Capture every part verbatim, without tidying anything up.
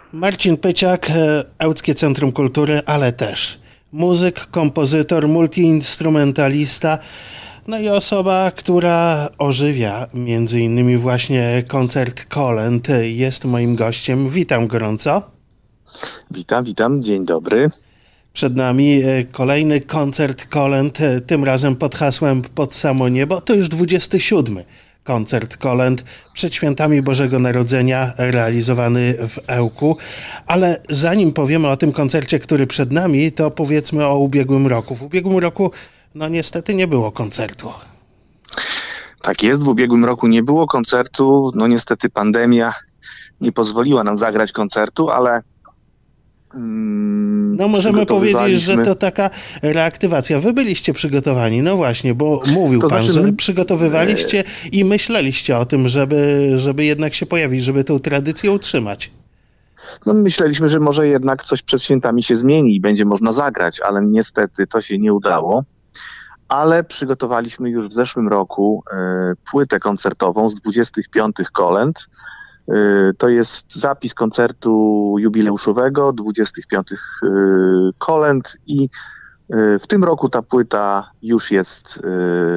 Marcin Pyciak, Ełckie Centrum Kultury, ale też muzyk, kompozytor, multiinstrumentalista, no i osoba, która ożywia między innymi właśnie koncert kolęd, jest moim gościem. Witam gorąco. Witam, witam, dzień dobry. Przed nami kolejny koncert kolęd, tym razem pod hasłem Pod samo niebo. To już dwudziesty siódmy koncert kolęd przed świętami Bożego Narodzenia realizowany w Ełku. Ale zanim powiemy o tym koncercie, który przed nami, to powiedzmy o ubiegłym roku. W ubiegłym roku no niestety nie było koncertu. Tak jest, w ubiegłym roku nie było koncertu. No niestety pandemia nie pozwoliła nam zagrać koncertu, ale mm, no możemy powiedzieć, że to taka reaktywacja. Wy byliście przygotowani, no właśnie, bo mówił to pan, znaczy, że przygotowywaliście i myśleliście o tym, żeby, żeby jednak się pojawić, żeby tę tradycję utrzymać. No myśleliśmy, że może jednak coś przed świętami się zmieni i będzie można zagrać, ale niestety to się nie udało. Ale przygotowaliśmy już w zeszłym roku y, płytę koncertową z dwudziestych piątych kolęd. Y, to jest zapis koncertu jubileuszowego dwudziestych piątych y, kolęd i y, w tym roku ta płyta już jest y,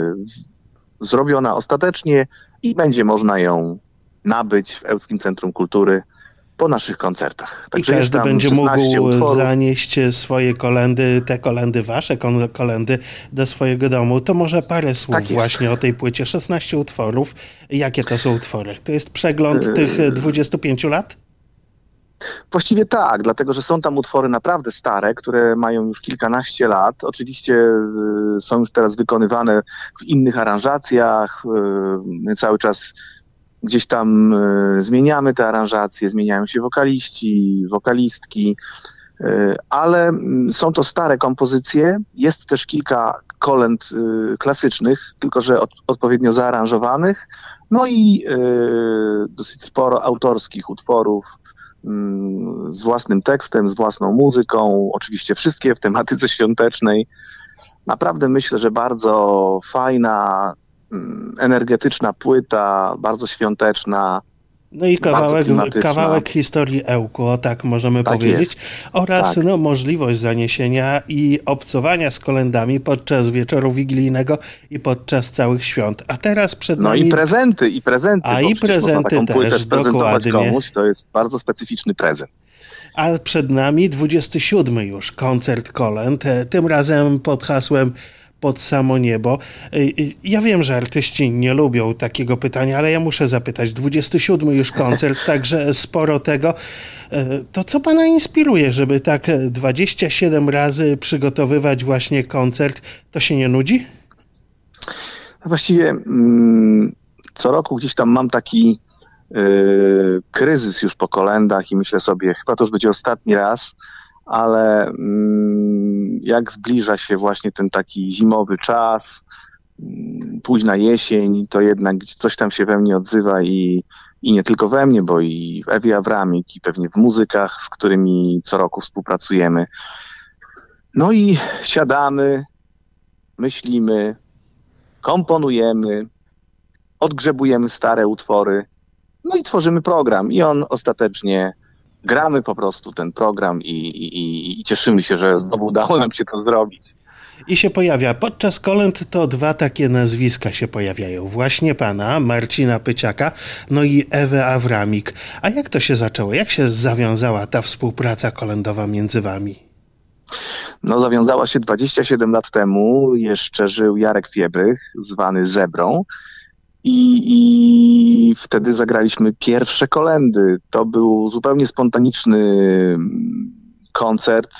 zrobiona ostatecznie i będzie można ją nabyć w Ełckim Centrum Kultury po naszych koncertach. Także I każdy będzie mógł utworów. zanieść swoje kolędy, te kolędy, wasze kolędy do swojego domu. To może parę słów tak właśnie o tej płycie. szesnaście utworów. Jakie to są utwory? To jest przegląd yy... tych dwudziestu pięciu lat? Właściwie tak, dlatego że są tam utwory naprawdę stare, które mają już kilkanaście lat. Oczywiście yy, są już teraz wykonywane w innych aranżacjach. Yy, cały czas Gdzieś tam y, zmieniamy te aranżacje, zmieniają się wokaliści, wokalistki, y, ale y, są to stare kompozycje. Jest też kilka kolęd y, klasycznych, tylko że od, odpowiednio zaaranżowanych. No i y, dosyć sporo autorskich utworów y, z własnym tekstem, z własną muzyką. Oczywiście wszystkie w tematyce świątecznej. Naprawdę myślę, że bardzo fajna, energetyczna płyta, bardzo świąteczna. No i kawałek, kawałek historii Ełku, o tak możemy tak powiedzieć. Jest. Oraz tak. no, możliwość zaniesienia i obcowania z kolędami podczas wieczoru wigilijnego i podczas całych świąt. A teraz przed no nami... No i prezenty, i prezenty. A i prezenty też, dokładnie. Komuś, to jest bardzo specyficzny prezent. A przed nami dwudziesty siódmy już koncert kolęd, tym razem pod hasłem Pod samo niebo. Ja wiem, że artyści nie lubią takiego pytania, ale ja muszę zapytać. dwudziesty siódmy już koncert, także sporo tego. To co pana inspiruje, żeby tak dwadzieścia siedem razy przygotowywać właśnie koncert? To się nie nudzi? Właściwie mm, co roku gdzieś tam mam taki yy, kryzys już po kolędach i myślę sobie, chyba to już będzie ostatni raz, ale mm, jak zbliża się właśnie ten taki zimowy czas, mm, późna jesień, to jednak coś tam się we mnie odzywa i, i nie tylko we mnie, bo i w Ewie Awramik, i pewnie w muzykach, z którymi co roku współpracujemy. No i siadamy, myślimy, komponujemy, odgrzebujemy stare utwory, no i tworzymy program i on ostatecznie gramy po prostu ten program i, i, i cieszymy się, że znowu udało nam się to zrobić. I się pojawia. Podczas kolęd to dwa takie nazwiska się pojawiają. Właśnie pana, Marcina Pyciaka, no i Ewy Awramik. A jak to się zaczęło? Jak się zawiązała ta współpraca kolędowa między wami? No zawiązała się dwadzieścia siedem lat temu. Jeszcze żył Jarek Fiebrych, zwany Zebrą. I, I wtedy zagraliśmy pierwsze kolędy. To był zupełnie spontaniczny koncert.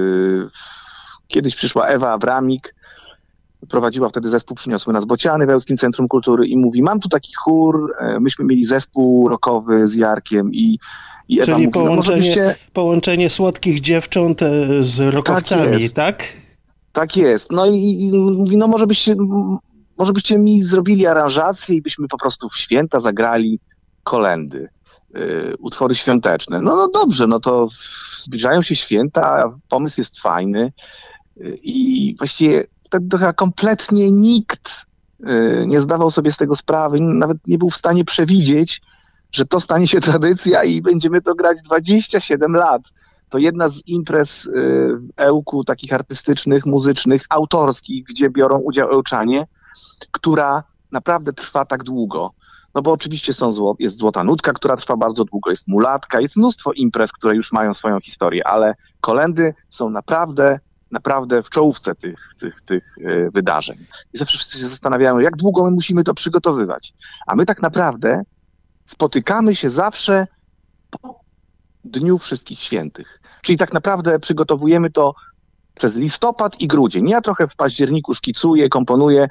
Kiedyś przyszła Ewa Awramik, prowadziła wtedy zespół Przyniosły nas bociany w Ełckim Centrum Kultury i mówi, mam tu taki chór, myśmy mieli zespół rockowy z Jarkiem i, i Ewa Czyli mówi, połączenie, no byście... połączenie słodkich dziewcząt z rockowcami, tak? Tak, tak jest. No i mówi, no może byście... Może byście mi zrobili aranżację i byśmy po prostu w święta zagrali kolędy, yy, utwory świąteczne. No, no dobrze, no to zbliżają się święta, pomysł jest fajny yy, i właściwie wtedy to chyba kompletnie nikt yy, nie zdawał sobie z tego sprawy, nawet nie był w stanie przewidzieć, że to stanie się tradycja i będziemy to grać dwadzieścia siedem lat. To jedna z imprez w Ełku, takich artystycznych, muzycznych, autorskich, gdzie biorą udział Ełczanie, która naprawdę trwa tak długo. No bo oczywiście są zło, jest Złota Nutka, która trwa bardzo długo, jest Mulatka, jest mnóstwo imprez, które już mają swoją historię, ale kolędy są naprawdę, naprawdę w czołówce tych, tych, tych wydarzeń. I zawsze wszyscy się zastanawiają, jak długo my musimy to przygotowywać. A my tak naprawdę spotykamy się zawsze po Dniu Wszystkich Świętych. Czyli tak naprawdę przygotowujemy to przez listopad i grudzień. Ja trochę w październiku szkicuję, komponuję,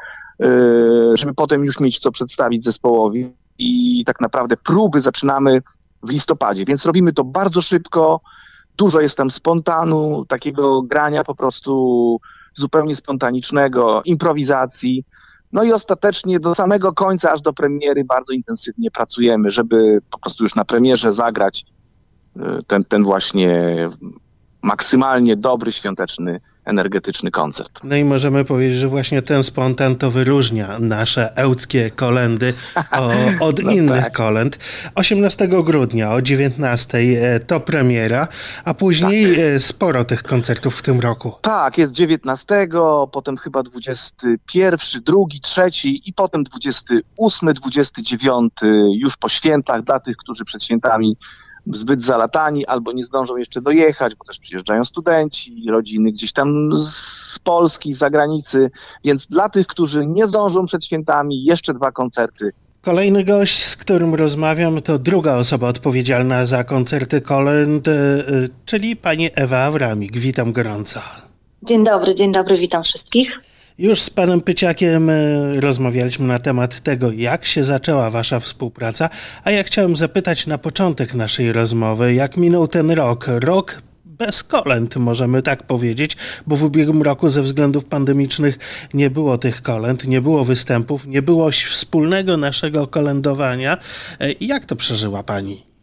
żeby potem już mieć co przedstawić zespołowi. I tak naprawdę próby zaczynamy w listopadzie, więc robimy to bardzo szybko. Dużo jest tam spontanu, takiego grania po prostu zupełnie spontanicznego, improwizacji. No i ostatecznie do samego końca, aż do premiery bardzo intensywnie pracujemy, żeby po prostu już na premierze zagrać ten, ten właśnie maksymalnie dobry, świąteczny, energetyczny koncert. No i możemy powiedzieć, że właśnie ten spontan to wyróżnia nasze ełckie kolędy o, od no innych tak. kolęd. osiemnastego grudnia o dziewiętnastej to premiera, a później tak. sporo tych koncertów w tym roku. Tak, jest dziewiętnastego, potem chyba dwudziesty pierwszy, drugi, trzeci i potem dwudziesty ósmy, dwudziesty dziewiąty już po świętach, dla tych, którzy przed świętami zbyt zalatani albo nie zdążą jeszcze dojechać, bo też przyjeżdżają studenci, rodziny gdzieś tam z Polski, z zagranicy, więc dla tych, którzy nie zdążą przed świętami, jeszcze dwa koncerty. Kolejny gość, z którym rozmawiam, to druga osoba odpowiedzialna za koncerty kolęd, czyli pani Ewa Awramik. Witam gorąco. Dzień dobry, dzień dobry, witam wszystkich. Już z panem Pyciakiem rozmawialiśmy na temat tego, jak się zaczęła wasza współpraca, a ja chciałem zapytać na początek naszej rozmowy, jak minął ten rok. Rok bez kolęd, możemy tak powiedzieć, bo w ubiegłym roku ze względów pandemicznych nie było tych kolęd, nie było występów, nie było wspólnego naszego kolędowania. Jak to przeżyła pani?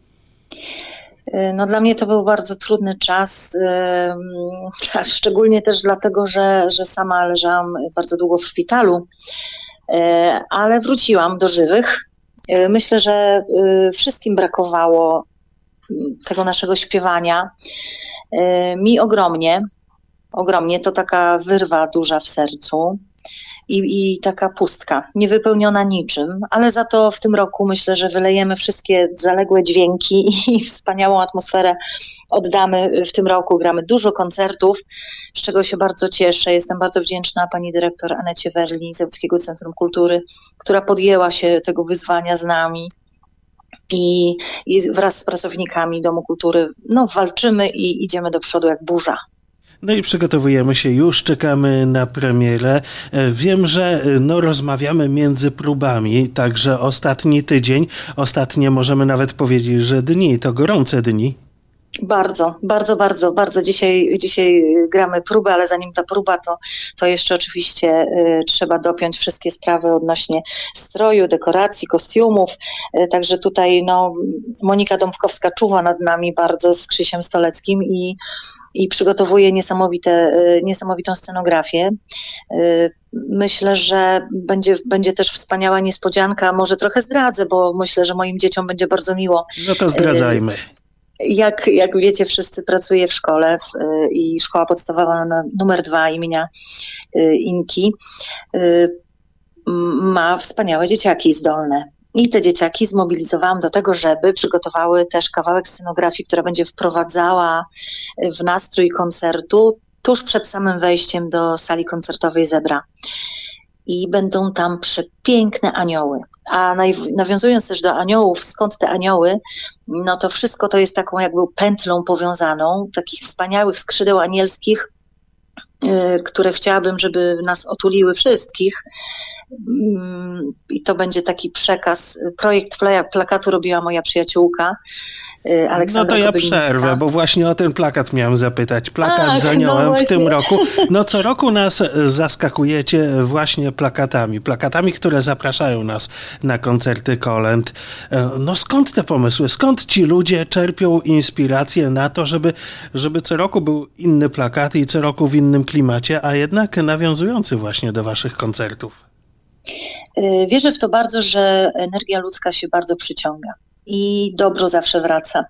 No dla mnie to był bardzo trudny czas, yy, szczególnie też dlatego, że, że sama leżałam bardzo długo w szpitalu, yy, ale wróciłam do żywych. Yy, myślę, że yy, wszystkim brakowało tego naszego śpiewania. Yy, mi ogromnie, ogromnie to taka wyrwa duża w sercu. I, i taka pustka, niewypełniona niczym, ale za to w tym roku myślę, że wylejemy wszystkie zaległe dźwięki i wspaniałą atmosferę oddamy w tym roku. Gramy dużo koncertów, z czego się bardzo cieszę. Jestem bardzo wdzięczna pani dyrektor Anecie Werli z Ełckiego Centrum Kultury, która podjęła się tego wyzwania z nami. I, i wraz z pracownikami Domu Kultury no, walczymy i idziemy do przodu jak burza. No i przygotowujemy się, już czekamy na premierę. Wiem, że no, rozmawiamy między próbami, także ostatni tydzień, ostatnie możemy nawet powiedzieć, że dni, to gorące dni. Bardzo, bardzo, bardzo, bardzo. Dzisiaj, dzisiaj gramy próbę, ale zanim ta próba, to, to jeszcze oczywiście y, trzeba dopiąć wszystkie sprawy odnośnie stroju, dekoracji, kostiumów. Y, także tutaj no, Monika Dąbkowska czuwa nad nami bardzo z Krzysiem Stoleckim i, i przygotowuje niesamowite, y, niesamowitą scenografię. Y, Myślę, że będzie, będzie też wspaniała niespodzianka. Może trochę zdradzę, bo myślę, że moim dzieciom będzie bardzo miło. No to zdradzajmy. Jak, jak wiecie, wszyscy pracuję w szkole w, i szkoła podstawowa numer dwa imienia y, Inki y, ma wspaniałe dzieciaki zdolne. I te dzieciaki zmobilizowałam do tego, żeby przygotowały też kawałek scenografii, która będzie wprowadzała w nastrój koncertu tuż przed samym wejściem do sali koncertowej Zebra. I będą tam przepiękne anioły. A nawiązując też do aniołów, skąd te anioły, no to wszystko to jest taką jakby pętlą powiązaną, takich wspaniałych skrzydeł anielskich, yy, które chciałabym, żeby nas otuliły wszystkich. Yy, I to będzie taki przekaz. Projekt plakatu robiła moja przyjaciółka, Aleksandra No to ja Kobylińska. przerwę, bo właśnie o ten plakat miałem zapytać. Plakat Ach, z aniołem no w tym roku. No co roku nas zaskakujecie właśnie plakatami. Plakatami, które zapraszają nas na koncerty kolęd. No skąd te pomysły? Skąd ci ludzie czerpią inspirację na to, żeby, żeby co roku był inny plakat i co roku w innym klimacie, a jednak nawiązujący właśnie do waszych koncertów? Wierzę w to bardzo, że energia ludzka się bardzo przyciąga. i dobro zawsze wraca.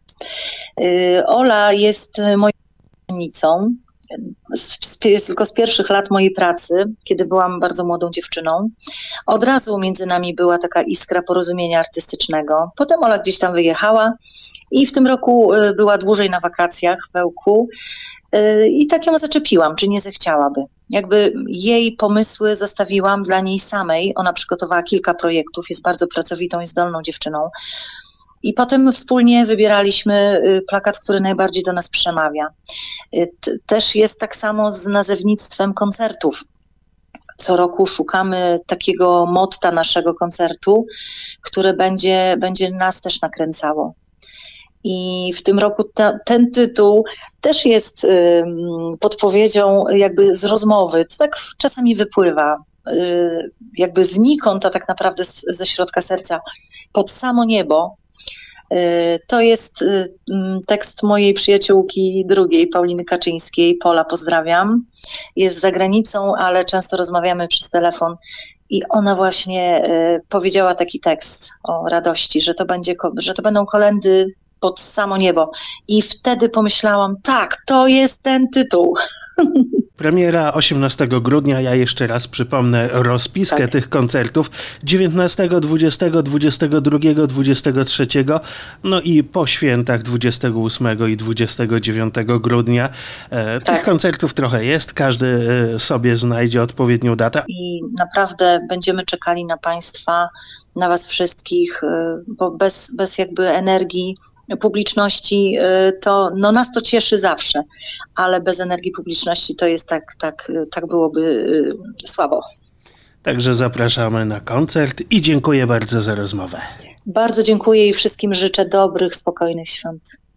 Ola jest moją zwolennicą. Jest tylko z pierwszych lat mojej pracy, kiedy byłam bardzo młodą dziewczyną. Od razu między nami była taka iskra porozumienia artystycznego. Potem Ola gdzieś tam wyjechała i w tym roku była dłużej na wakacjach w Ełku i tak ją zaczepiłam, czy nie zechciałaby. Jakby jej pomysły zostawiłam dla niej samej. Ona przygotowała kilka projektów, jest bardzo pracowitą i zdolną dziewczyną. I potem wspólnie wybieraliśmy plakat, który najbardziej do nas przemawia. Też jest tak samo z nazewnictwem koncertów. Co roku szukamy takiego motta naszego koncertu, które będzie, będzie nas też nakręcało. I w tym roku ta, ten tytuł też jest y, podpowiedzią jakby z rozmowy. To tak czasami wypływa, y, jakby znikąd, a tak naprawdę z, ze środka serca. Pod samo niebo. To jest tekst mojej przyjaciółki drugiej, Pauliny Kaczyńskiej. Pola, pozdrawiam. Jest za granicą, ale często rozmawiamy przez telefon i ona właśnie powiedziała taki tekst o radości, że to będzie, że to będą kolędy pod samo niebo. I wtedy pomyślałam, tak, to jest ten tytuł. Premiera osiemnastego grudnia, ja jeszcze raz przypomnę rozpiskę tak. tych koncertów, dziewiętnastego, dwudziestego, dwudziestego drugiego, dwudziestego trzeciego, no i po świętach dwudziestego ósmego i dwudziestego dziewiątego grudnia. E, tak. Tych koncertów trochę jest, każdy sobie znajdzie odpowiednią datę. I naprawdę będziemy czekali na Państwa, na Was wszystkich, bo bez, bez jakby energii publiczności to no nas to cieszy zawsze, ale bez energii publiczności to jest tak, tak, tak byłoby słabo. Także zapraszamy na koncert i dziękuję bardzo za rozmowę. Bardzo dziękuję i wszystkim życzę dobrych, spokojnych świąt.